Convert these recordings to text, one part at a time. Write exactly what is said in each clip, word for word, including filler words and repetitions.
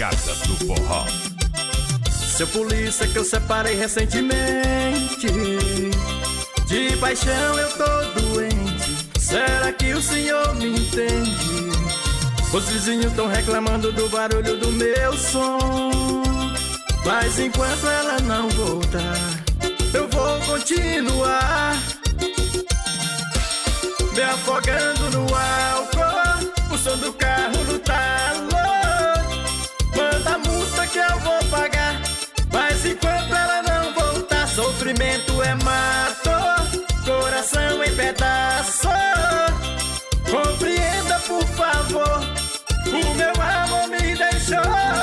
Casa do Forró. Seu polícia que eu separei recentemente, de paixão eu tô doente. Será que o senhor me entende? Os vizinhos tão reclamando do barulho do meu som, mas enquanto ela não voltar, eu vou continuar me afogando no álcool, o som do carro no talo. Manda a multa que eu vou pagar, mas enquanto ela não voltar, sofrimento é mato, coração em pedaço. Compreenda por favor, o meu amor me deixou.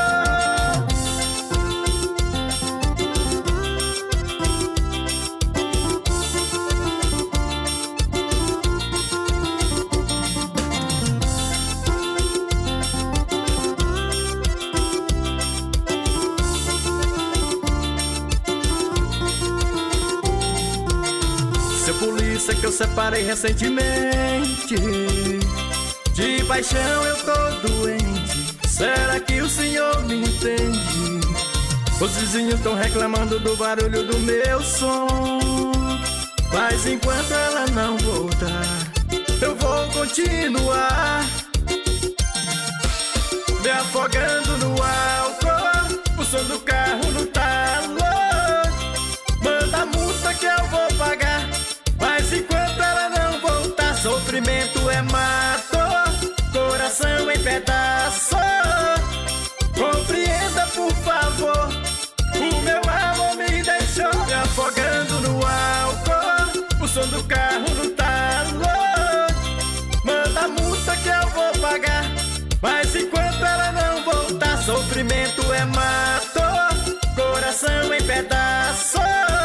Seu polícia que eu separei recentemente, de paixão eu tô doente. Será que o senhor me entende? Os vizinhos tão reclamando do barulho do meu som, mas enquanto ela não voltar, eu vou continuar me afogando no álcool, o som do carro no talo. Manda a multa que eu vou pagar, mas enquanto ela não voltar, sofrimento é mato, coração em pedaço. Compreenda por favor, o meu amor me deixou. Me afogando no álcool, o som do carro no talo. Manda a multa que eu vou pagar, mas enquanto ela não voltar, sofrimento é mato, coração em pedaço.